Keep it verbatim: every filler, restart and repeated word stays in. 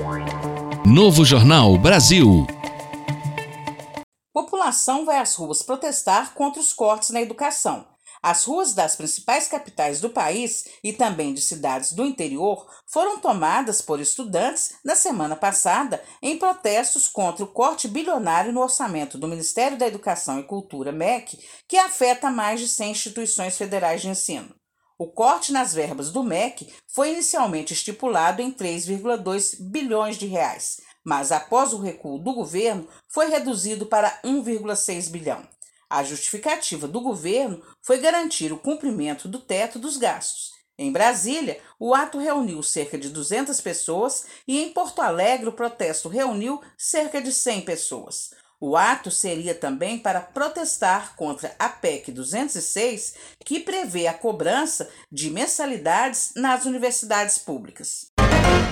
Novo Jornal Brasil. População vai às ruas protestar contra os cortes na educação. As ruas das principais capitais do país e também de cidades do interior foram tomadas por estudantes na semana passada em protestos contra o corte bilionário no orçamento do Ministério da Educação e Cultura, M E C, que afeta mais de cem instituições federais de ensino. O corte nas verbas do M E C foi inicialmente estipulado em três vírgula dois bilhões de reais, mas após o recuo do governo foi reduzido para um vírgula seis bilhão. A justificativa do governo foi garantir o cumprimento do teto dos gastos. Em Brasília, o ato reuniu cerca de duzentas pessoas e em Porto Alegre o protesto reuniu cerca de cem pessoas. O ato seria também para protestar contra a P E C duzentos e seis, que prevê a cobrança de mensalidades nas universidades públicas.